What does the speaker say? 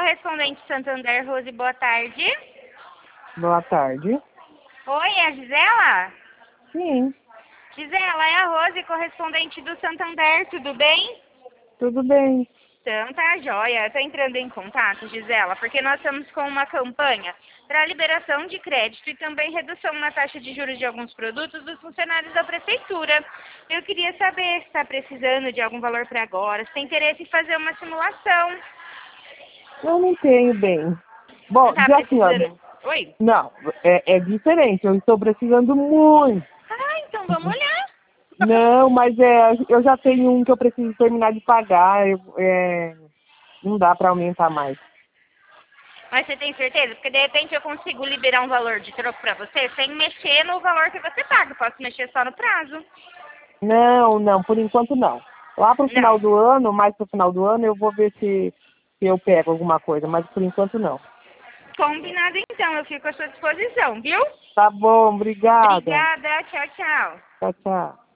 correspondente Santander, Rose, boa tarde. Boa tarde. Oi, é a Gisela? Sim, Gisela, é a Rose, correspondente do Santander, tudo bem? tudo bem. Então tá joia. Estou entrando em contato, Gisela, porque nós estamos com uma campanha para liberação de crédito e também redução na taxa de juros de alguns produtos dos funcionários da prefeitura. Eu queria saber se está precisando de algum valor para agora, se tem interesse em fazer uma simulação. Eu não tenho bem. Não Bom, está de assim, ó, precisando? Oi? não, é diferente. Eu estou precisando muito. Ah, então vamos olhar. Não, mas eu já tenho um que eu preciso terminar de pagar. Não dá para aumentar mais. Mas você tem certeza? Porque de repente eu consigo liberar um valor de troco para você sem mexer no valor que você paga. Posso mexer só no prazo. Não, por enquanto não. Lá pro final Não. do ano, mais pro final do ano, eu vou ver se eu pego alguma coisa, mas por enquanto não. Combinado então, eu fico à sua disposição, viu? Tá bom, obrigada. Obrigada, tchau, tchau. Tchau, tchau.